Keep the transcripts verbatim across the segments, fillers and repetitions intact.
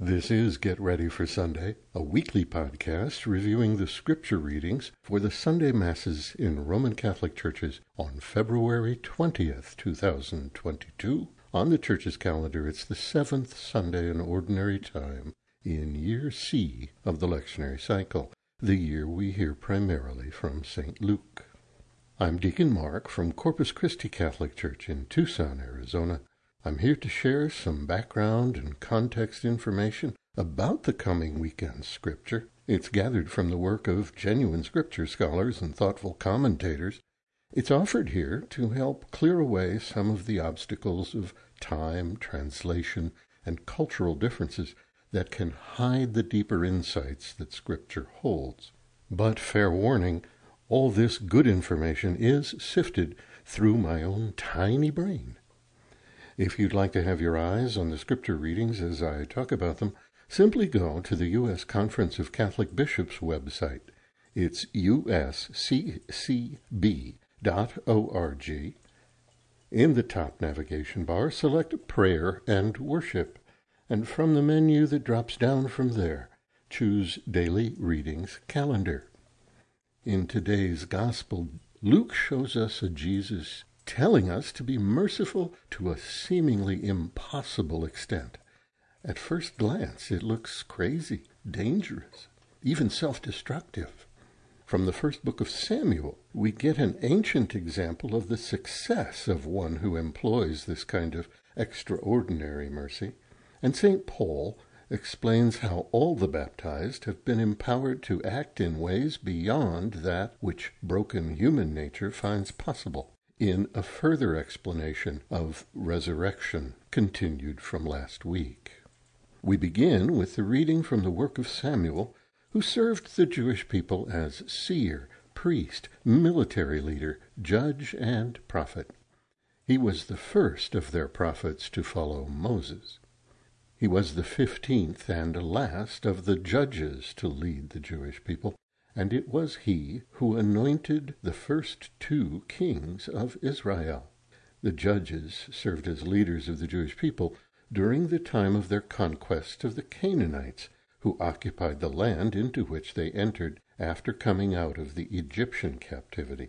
This is Get Ready for Sunday, a weekly podcast reviewing the scripture readings for the Sunday Masses in Roman Catholic churches on February twentieth, two thousand twenty-two. On the church's calendar, it's the seventh Sunday in Ordinary Time in Year C of the lectionary cycle, the year we hear primarily from Saint Luke. I'm Deacon Mark from Corpus Christi Catholic Church in Tucson, Arizona. I'm here to share some background and context information about the coming weekend's scripture. It's gathered from the work of genuine scripture scholars and thoughtful commentators. It's offered here to help clear away some of the obstacles of time, translation, and cultural differences that can hide the deeper insights that scripture holds. But fair warning, all this good information is sifted through my own tiny brain. If you'd like to have your eyes on the scripture readings as I talk about them, simply go to the U S Conference of Catholic Bishops website. It's u s c c b dot org. In the top navigation bar, select Prayer and Worship, and from the menu that drops down from there, choose Daily Readings Calendar. In today's Gospel, Luke shows us a Jesus telling us to be merciful to a seemingly impossible extent. At first glance, it looks crazy, dangerous, even self-destructive. From the first book of Samuel, we get an ancient example of the success of one who employs this kind of extraordinary mercy, and Saint Paul explains how all the baptized have been empowered to act in ways beyond that which broken human nature finds possible, in a further explanation of resurrection continued from last week. We begin with the reading from the work of Samuel, who served the Jewish people as seer, priest, military leader, judge, and prophet. He was the first of their prophets to follow Moses. He was the fifteenth and last of the judges to lead the Jewish people, and it was he who anointed the first two kings of Israel. The judges served as leaders of the Jewish people during the time of their conquest of the Canaanites, who occupied the land into which they entered after coming out of the Egyptian captivity.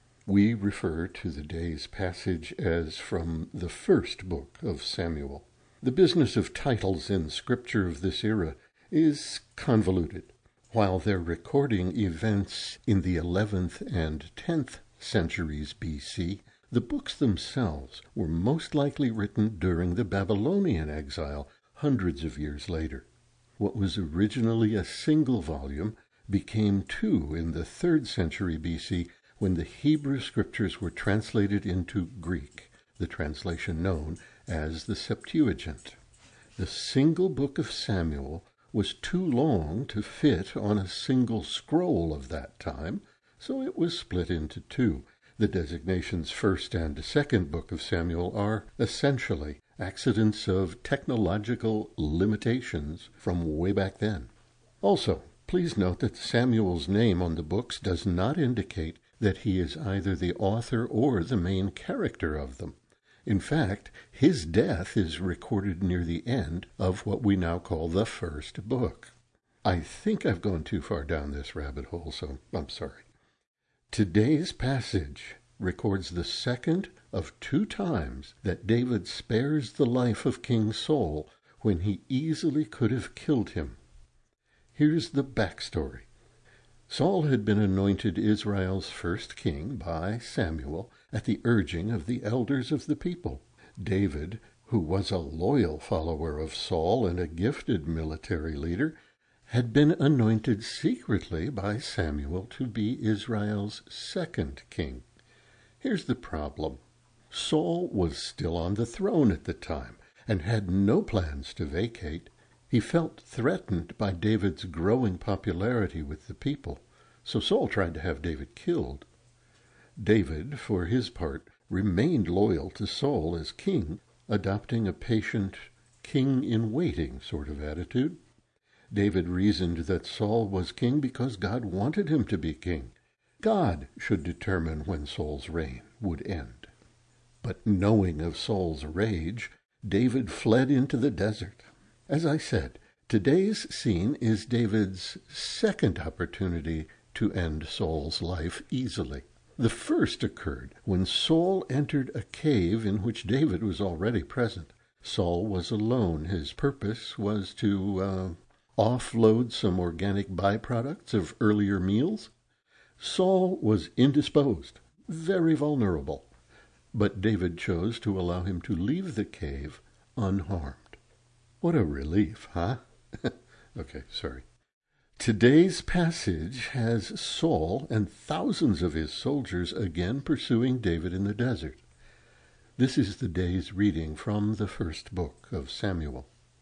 We refer to the day's passage as from the first book of Samuel. The business of titles in scripture of this era is convoluted. While they're recording events in the eleventh and tenth centuries B C, the books themselves were most likely written during the Babylonian exile hundreds of years later. What was originally a single volume became two in the third century B C when the Hebrew scriptures were translated into Greek, the translation known as the Septuagint. The single book of Samuel was too long to fit on a single scroll of that time, so it was split into two. The designations first and second book of Samuel are essentially accidents of technological limitations from way back then. Also, please note that Samuel's name on the books does not indicate that he is either the author or the main character of them. In fact, his death is recorded near the end of what we now call the first book. I think I've gone too far down this rabbit hole, so I'm sorry. Today's passage records the second of two times that David spares the life of King Saul when he easily could have killed him. Here's the backstory. Saul had been anointed Israel's first king by Samuel at the urging of the elders of the people. David, who was a loyal follower of Saul and a gifted military leader, had been anointed secretly by Samuel to be Israel's second king. Here's the problem. Saul was still on the throne at the time and had no plans to vacate. He felt threatened by David's growing popularity with the people, so Saul tried to have David killed. David, for his part, remained loyal to Saul as king, adopting a patient, king-in-waiting sort of attitude. David reasoned that Saul was king because God wanted him to be king. God should determine when Saul's reign would end. But knowing of Saul's rage, David fled into the desert. As I said, Today's scene is David's second opportunity to end Saul's life easily. The first occurred when Saul entered a cave in which David was already present. Saul was alone. His purpose was to uh, offload some organic byproducts of earlier meals. Saul was indisposed, very vulnerable, but David chose to allow him to leave the cave unharmed. What a relief, huh? Okay, sorry. Today's passage has Saul and thousands of his soldiers again pursuing David in the desert. This is the day's reading from the first book of Samuel.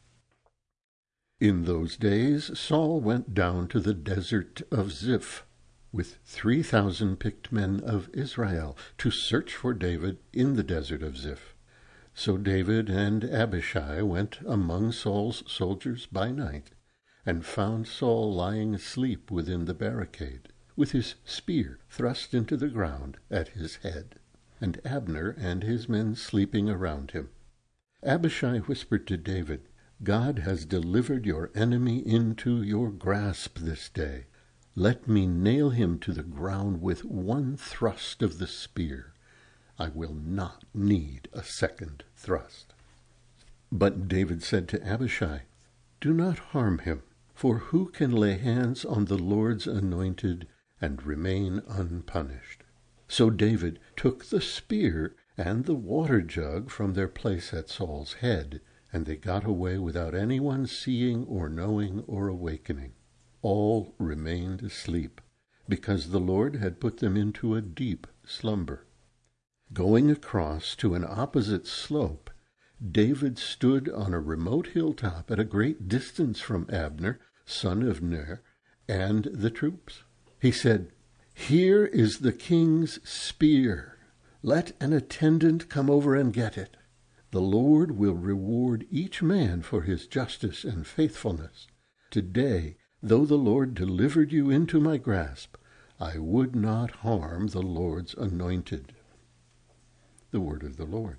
In those days Saul went down to the desert of Ziph with three thousand picked men of Israel to search for David in the desert of Ziph. So David and Abishai went among Saul's soldiers by night, and found Saul lying asleep within the barricade, with his spear thrust into the ground at his head, and Abner and his men sleeping around him. Abishai whispered to David, "God has delivered your enemy into your grasp this day. Let me nail him to the ground with one thrust of the spear. I will not need a second thrust." But David said to Abishai, "Do not harm him, for who can lay hands on the Lord's anointed and remain unpunished?" So David took the spear and the water jug from their place at Saul's head, and they got away without anyone seeing or knowing or awakening. All remained asleep, because the Lord had put them into a deep slumber. Going across to an opposite slope, David stood on a remote hilltop at a great distance from Abner, son of Ner, and the troops. He said, "Here is the king's spear. Let an attendant come over and get it. The Lord will reward each man for his justice and faithfulness. Today, though the Lord delivered you into my grasp, I would not harm the Lord's anointed." The word of the Lord.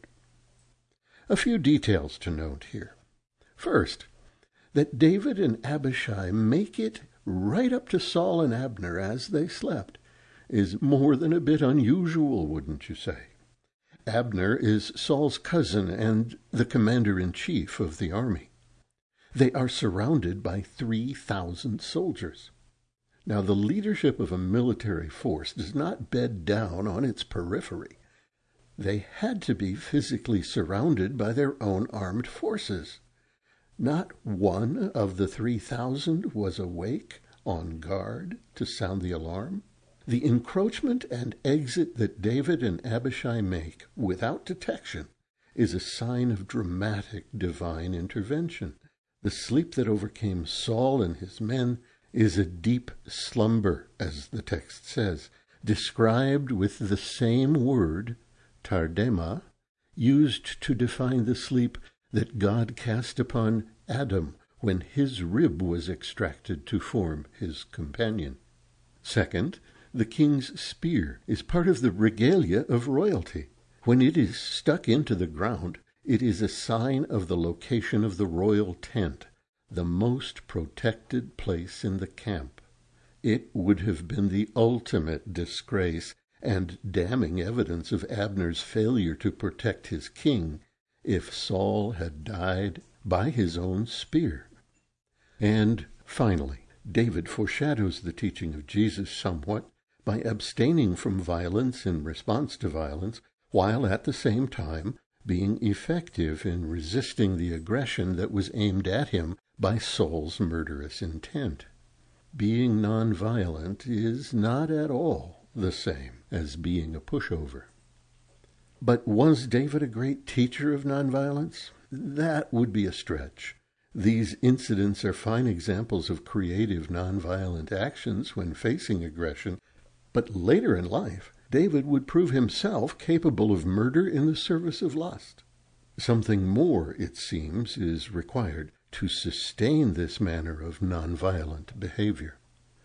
A few details to note here. First, that David and Abishai make it right up to Saul and Abner as they slept is more than a bit unusual, wouldn't you say? Abner is Saul's cousin and the commander-in-chief of the army. They are surrounded by three thousand soldiers. Now, the leadership of a military force does not bed down on its periphery. They had to be physically surrounded by their own armed forces. Not one of the three thousand was awake, on guard, to sound the alarm. The encroachment and exit that David and Abishai make without detection is a sign of dramatic divine intervention. The sleep that overcame Saul and his men is a deep slumber, as the text says, described with the same word, tardema, used to define the sleep that God cast upon Adam when his rib was extracted to form his companion. Second, the king's spear is part of the regalia of royalty. When it is stuck into the ground, it is a sign of the location of the royal tent, the most protected place in the camp. It would have been the ultimate disgrace and damning evidence of Abner's failure to protect his king if Saul had died by his own spear. And finally, David foreshadows the teaching of Jesus somewhat by abstaining from violence in response to violence, while at the same time being effective in resisting the aggression that was aimed at him by Saul's murderous intent. Being nonviolent is not at all the same as being a pushover. But was David a great teacher of nonviolence? That would be a stretch. These incidents are fine examples of creative nonviolent actions when facing aggression, but later in life, David would prove himself capable of murder in the service of lust. Something more, it seems, is required to sustain this manner of nonviolent behavior.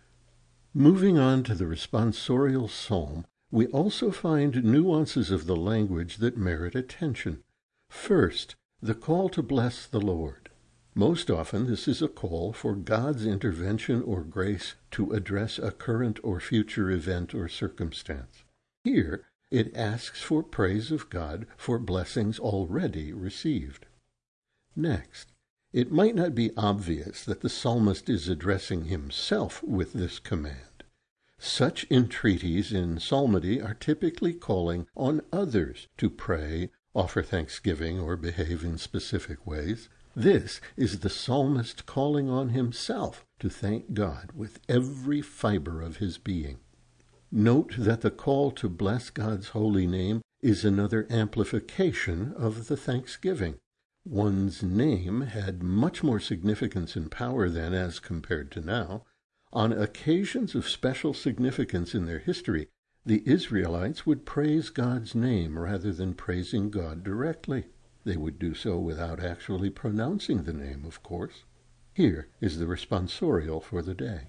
Moving on to the responsorial psalm, we also find nuances of the language that merit attention. First, the call to bless the Lord. Most often this is a call for God's intervention or grace to address a current or future event or circumstance. Here, it asks for praise of God for blessings already received. Next, it might not be obvious that the psalmist is addressing himself with this command. Such entreaties in psalmody are typically calling on others to pray, offer thanksgiving, or behave in specific ways. This is the psalmist calling on himself to thank God with every fiber of his being. Note that the call to bless God's holy name is another amplification of the thanksgiving. One's name had much more significance and power then as compared to now. On occasions of special significance in their history, the Israelites would praise God's name rather than praising God directly. They would do so without actually pronouncing the name, of course. Here is the responsorial for the day.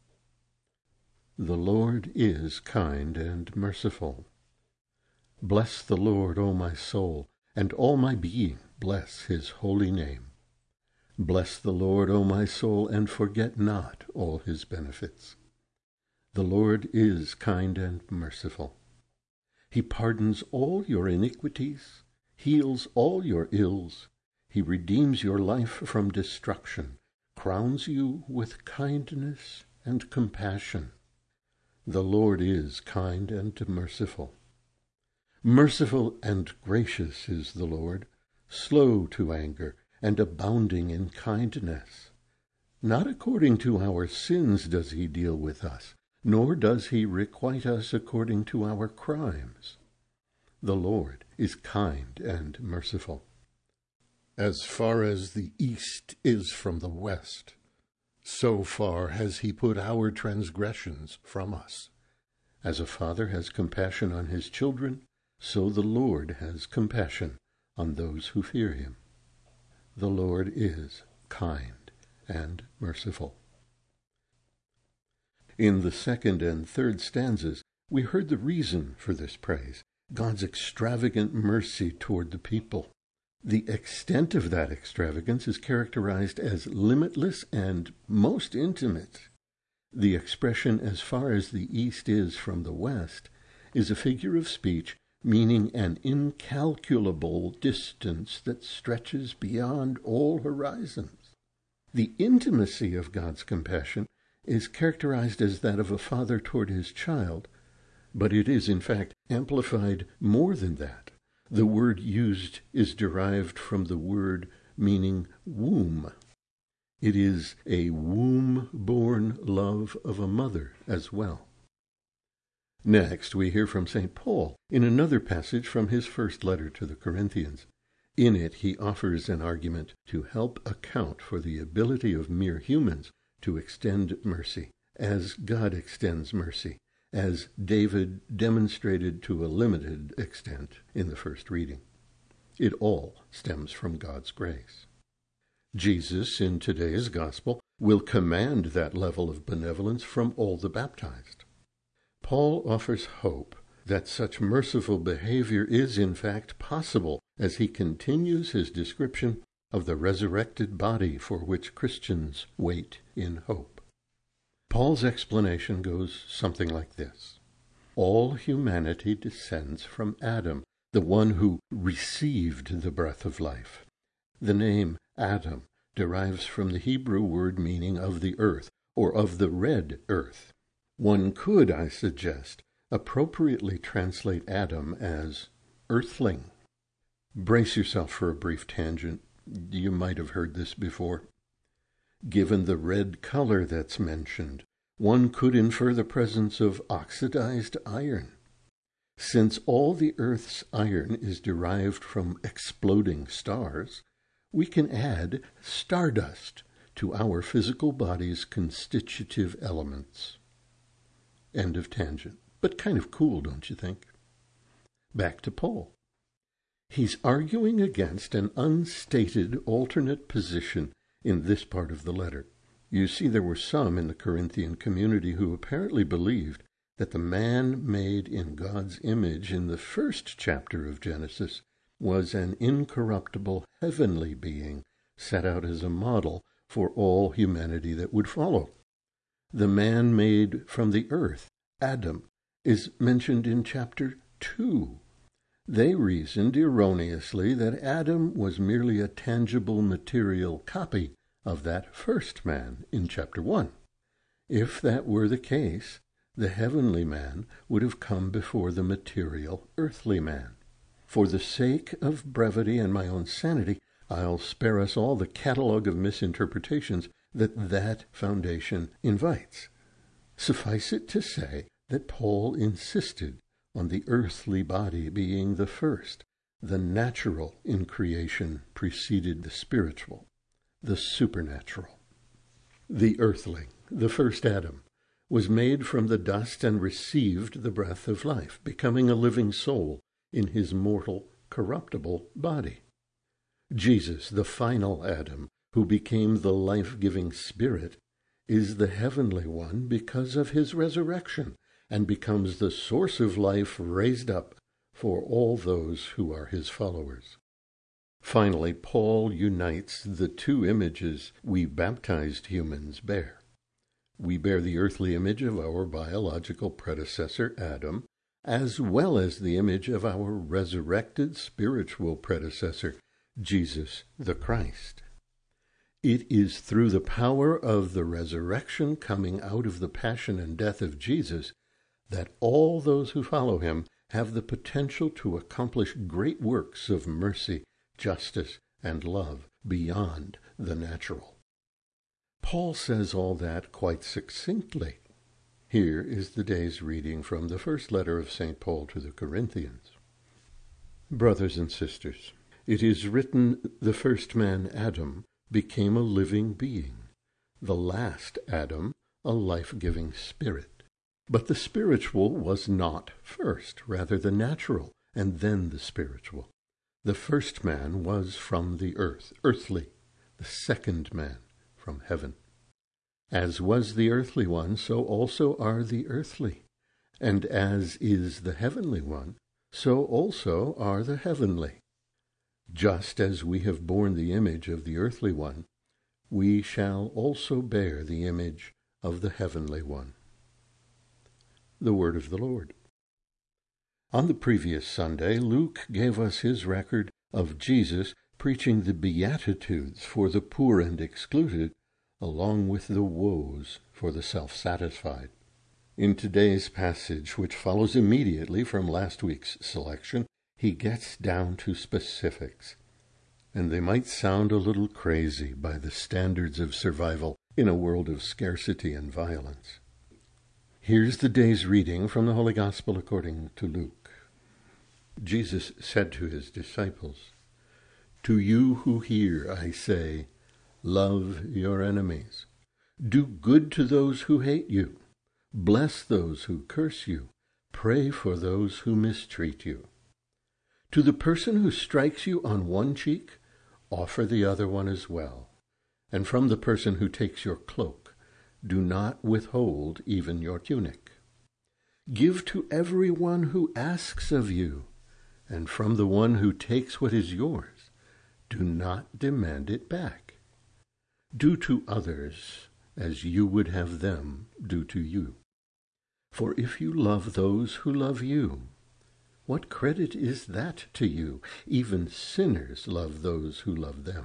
The Lord is kind and merciful. Bless the Lord, O my soul, and all my being, bless his holy name. Bless the Lord, O my soul, and forget not all his benefits. The Lord is kind and merciful. He pardons all your iniquities, heals all your ills. He redeems your life from destruction, crowns you with kindness and compassion. The Lord is kind and merciful. Merciful and gracious is the Lord, slow to anger, and abounding in kindness. Not according to our sins does he deal with us, nor does he requite us according to our crimes. The Lord is kind and merciful. As far as the east is from the west, so far has he put our transgressions from us. As a father has compassion on his children, so the Lord has compassion on those who fear him. The Lord is kind and merciful. In the second and third stanzas, we heard the reason for this praise, God's extravagant mercy toward the people. The extent of that extravagance is characterized as limitless and most intimate. The expression, as far as the east is from the west, is a figure of speech meaning an incalculable distance that stretches beyond all horizons. The intimacy of God's compassion is characterized as that of a father toward his child, but it is in fact amplified more than that. The word used is derived from the word meaning womb. It is a womb-born love of a mother as well. Next, we hear from Saint Paul in another passage from his first letter to the Corinthians. In it, he offers an argument to help account for the ability of mere humans to extend mercy, as God extends mercy, as David demonstrated to a limited extent in the first reading. It all stems from God's grace. Jesus, in today's gospel, will command that level of benevolence from all the baptized. Paul offers hope that such merciful behavior is in fact possible as he continues his description of the resurrected body for which Christians wait in hope. Paul's explanation goes something like this. All humanity descends from Adam, the one who received the breath of life. The name Adam derives from the Hebrew word meaning of the earth, or of the red earth. One could, I suggest, appropriately translate Adam as earthling. Brace yourself for a brief tangent. You might have heard this before. Given the red color that's mentioned, one could infer the presence of oxidized iron. Since all the Earth's iron is derived from exploding stars, we can add stardust to our physical body's constitutive elements. End of tangent. But kind of cool, don't you think? Back to Paul. He's arguing against an unstated alternate position in this part of the letter. You see, there were some in the Corinthian community who apparently believed that the man made in God's image in the first chapter of Genesis was an incorruptible heavenly being, set out as a model for all humanity that would follow. The man made from the earth, Adam, is mentioned in chapter two. They reasoned erroneously that Adam was merely a tangible material copy of that first man in chapter one. If that were the case, the heavenly man would have come before the material earthly man. For the sake of brevity and my own sanity, I'll spare us all the catalogue of misinterpretations that that foundation invites. Suffice it to say that Paul insisted on the earthly body being the first. The natural in creation preceded the spiritual, the supernatural. The earthling, the first Adam, was made from the dust and received the breath of life, becoming a living soul in his mortal, corruptible body. Jesus, the final Adam, who became the life-giving Spirit, is the heavenly one because of his resurrection, and becomes the source of life raised up for all those who are his followers. Finally, Paul unites the two images we baptized humans bear. We bear the earthly image of our biological predecessor, Adam, as well as the image of our resurrected spiritual predecessor, Jesus the Christ. It is through the power of the resurrection coming out of the passion and death of Jesus that all those who follow him have the potential to accomplish great works of mercy, justice, and love beyond the natural. Paul says all that quite succinctly. Here is the day's reading from the first letter of Saint Paul to the Corinthians. Brothers and sisters, it is written, the first man, Adam, became a living being, the last Adam, a life-giving spirit. But the spiritual was not first, rather the natural, and then the spiritual. The first man was from the earth, earthly, the second man from heaven. As was the earthly one, so also are the earthly. And as is the heavenly one, so also are the heavenly. Just as we have borne the image of the earthly one, we shall also bear the image of the heavenly one. The word of the Lord. On the previous Sunday, Luke gave us his record of Jesus preaching the Beatitudes for the poor and excluded, along with the woes for the self-satisfied. In today's passage, which follows immediately from last week's selection, he gets down to specifics, and they might sound a little crazy by the standards of survival in a world of scarcity and violence. Here's the day's reading from the Holy Gospel according to Luke. Jesus said to his disciples, "To you who hear, I say, love your enemies. Do good to those who hate you. Bless those who curse you. Pray for those who mistreat you. To the person who strikes you on one cheek, offer the other one as well. And from the person who takes your cloak, do not withhold even your tunic. Give to everyone who asks of you, and from the one who takes what is yours, do not demand it back. Do to others as you would have them do to you. For if you love those who love you, what credit is that to you? Even sinners love those who love them.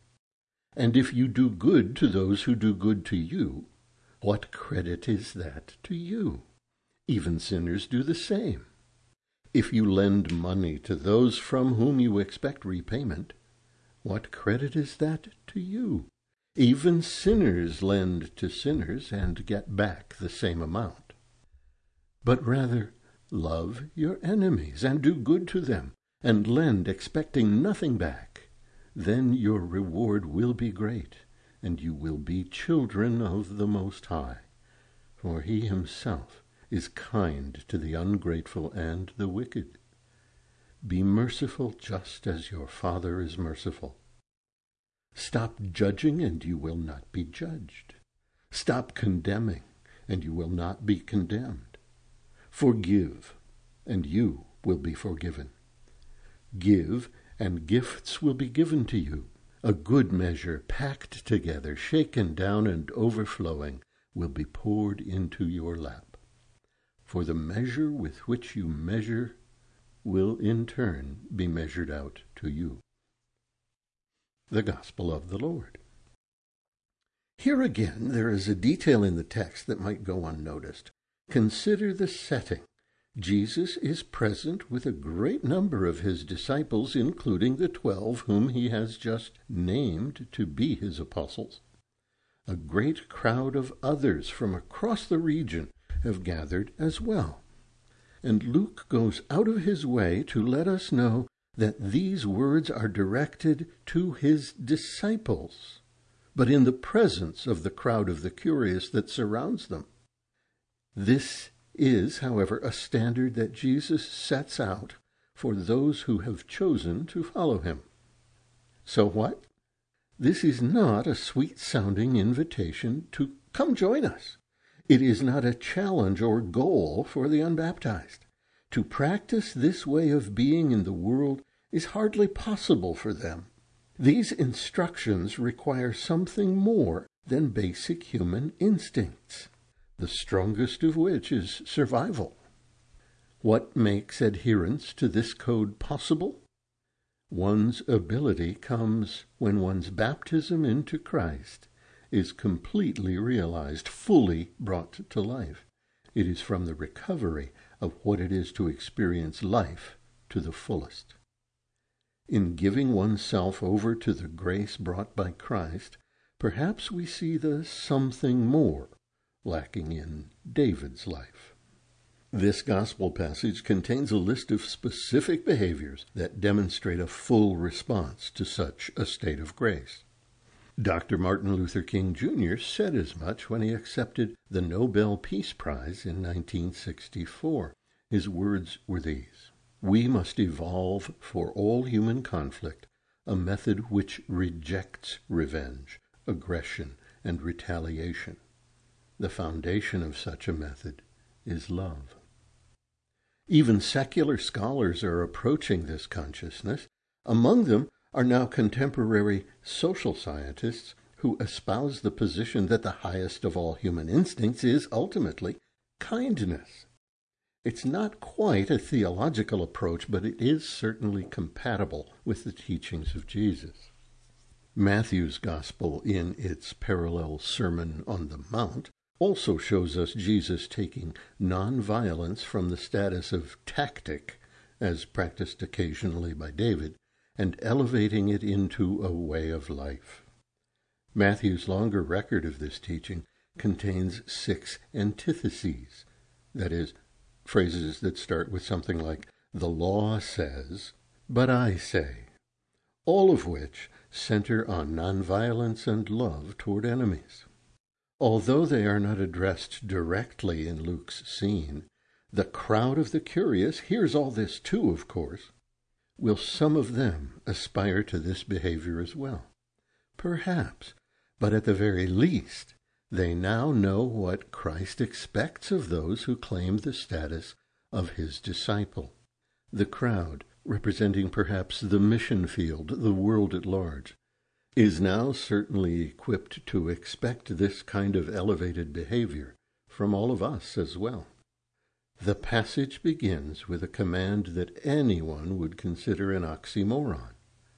And if you do good to those who do good to you, what credit is that to you? Even sinners do the same. If you lend money to those from whom you expect repayment, what credit is that to you? Even sinners lend to sinners and get back the same amount. But rather, love your enemies and do good to them, and lend expecting nothing back. Then your reward will be great, and you will be children of the Most High, for he himself is kind to the ungrateful and the wicked. Be merciful just as your Father is merciful. Stop judging, and you will not be judged. Stop condemning, and you will not be condemned. Forgive, and you will be forgiven. Give, and gifts will be given to you. A good measure, packed together, shaken down and overflowing, will be poured into your lap. For the measure with which you measure will in turn be measured out to you. The Gospel of the Lord. Here again there is a detail in the text that might go unnoticed. Consider the setting. Jesus is present with a great number of his disciples, including the twelve whom he has just named to be his apostles. A great crowd of others from across the region have gathered as well. And Luke goes out of his way to let us know that these words are directed to his disciples, but in the presence of the crowd of the curious that surrounds them. This is, however, a standard that Jesus sets out for those who have chosen to follow him. So what? This is not a sweet-sounding invitation to come join us. It is not a challenge or goal for the unbaptized. To practice this way of being in the world is hardly possible for them. These instructions require something more than basic human instincts, the strongest of which is survival. What makes adherence to this code possible? One's ability comes when one's baptism into Christ is completely realized, fully brought to life. It is from the recovery of what it is to experience life to the fullest. In giving oneself over to the grace brought by Christ, perhaps we see the something more lacking in David's life. This gospel passage contains a list of specific behaviors that demonstrate a full response to such a state of grace. Doctor Martin Luther King Junior said as much when he accepted the Nobel Peace Prize in nineteen sixty-four. His words were these: "We must evolve for all human conflict a method which rejects revenge, aggression, and retaliation. The foundation of such a method is love." Even secular scholars are approaching this consciousness. Among them are now contemporary social scientists who espouse the position that the highest of all human instincts is ultimately kindness. It's not quite a theological approach, but it is certainly compatible with the teachings of Jesus. Matthew's Gospel, in its parallel Sermon on the Mount, also shows us Jesus taking nonviolence from the status of tactic, as practiced occasionally by David, and elevating it into a way of life. Matthew's longer record of this teaching contains six antitheses, that is, phrases that start with something like, "The law says, but I say," all of which center on nonviolence and love toward enemies. Although they are not addressed directly in Luke's scene, the crowd of the curious hears all this too, of course. Will some of them aspire to this behavior as well? Perhaps, but at the very least, they now know what Christ expects of those who claim the status of his disciple. The crowd, representing perhaps the mission field, the world at large, is now certainly equipped to expect this kind of elevated behavior from all of us as well. The passage begins with a command that anyone would consider an oxymoron.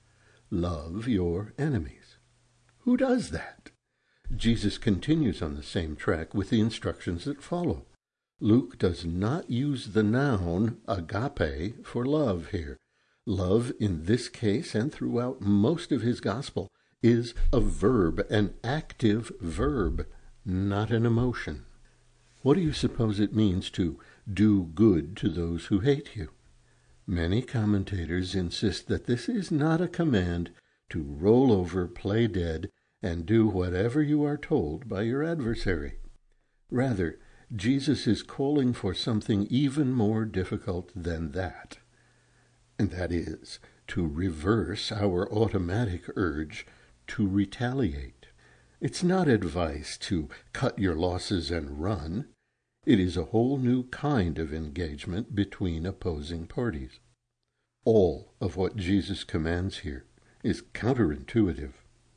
Love your enemies. Who does that? Jesus continues on the same track with the instructions that follow. Luke does not use the noun agape for love here. Love in this case and throughout most of his gospel is a verb, an active verb, not an emotion. What do you suppose it means to do good to those who hate you? Many commentators insist that this is not a command to roll over, play dead, and do whatever you are told by your adversary. Rather, Jesus is calling for something even more difficult than that, and that is to reverse our automatic urge to retaliate. It's not advice to cut your losses and run. It is a whole new kind of engagement between opposing parties. All of what Jesus commands here is counterintuitive.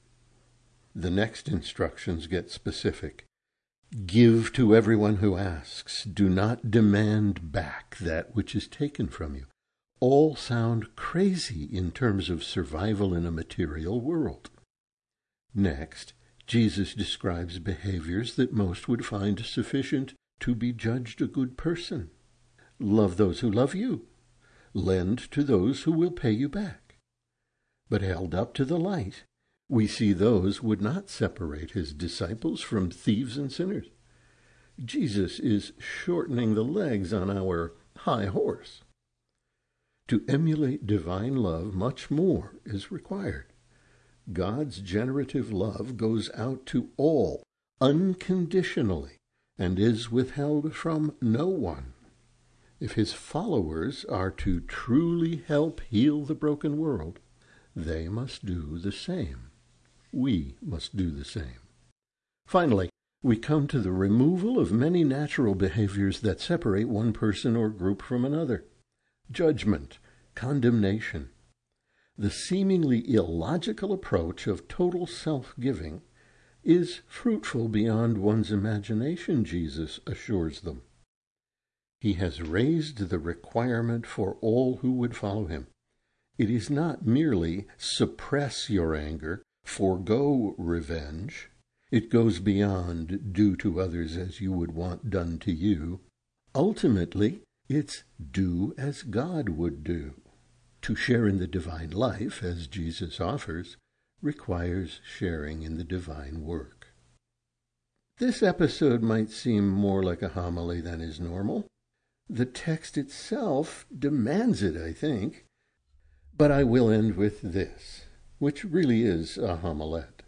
The next instructions get specific. Give to everyone who asks. Do not demand back that which is taken from you. All sound crazy in terms of survival in a material world. Next, Jesus describes behaviors that most would find sufficient to be judged a good person. Love those who love you. Lend to those who will pay you back. But held up to the light, we see those would not separate his disciples from thieves and sinners. Jesus is shortening the legs on our high horse. To emulate divine love, much more is required. God's generative love goes out to all unconditionally and is withheld from no one. If his followers are to truly help heal the broken world, they must do the same. We must do the same. Finally, we come to the removal of many natural behaviors that separate one person or group from another. Judgment, condemnation. The seemingly illogical approach of total self-giving is fruitful beyond one's imagination, Jesus assures them. He has raised the requirement for all who would follow him. It is not merely suppress your anger, forego revenge. It goes beyond do to others as you would want done to you. Ultimately, it's do as God would do. To share in the divine life, as Jesus offers, requires sharing in the divine work. This episode might seem more like a homily than is normal. The text itself demands it, I think. But I will end with this, which really is a homilette.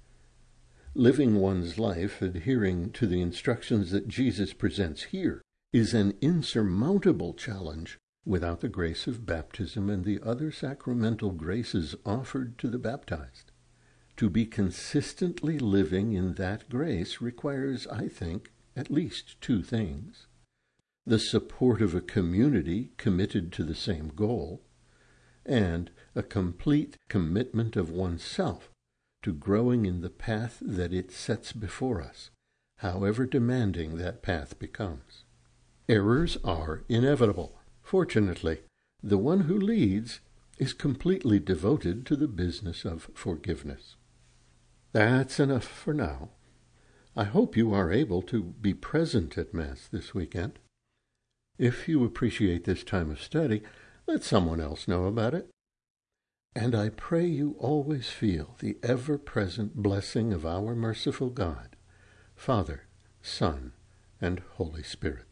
Living one's life adhering to the instructions that Jesus presents here is an insurmountable challenge without the grace of baptism and the other sacramental graces offered to the baptized. To be consistently living in that grace requires, I think, at least two things. The support of a community committed to the same goal, and a complete commitment of oneself to growing in the path that it sets before us, however demanding that path becomes. Errors are inevitable. Fortunately, the one who leads is completely devoted to the business of forgiveness. That's enough for now. I hope you are able to be present at Mass this weekend. If you appreciate this time of study, let someone else know about it. And I pray you always feel the ever-present blessing of our merciful God, Father, Son, and Holy Spirit.